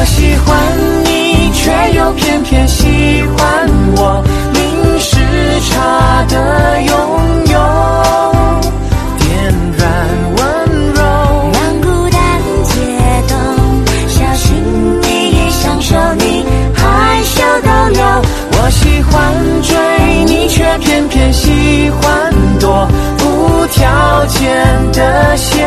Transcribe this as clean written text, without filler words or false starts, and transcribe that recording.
喜欢你，却又偏偏喜欢我，明时差的拥有，点燃温柔， 让孤单解冻，小心翼翼享受你害羞逗留。 我喜欢追你，却偏偏喜欢躲，无条件的喜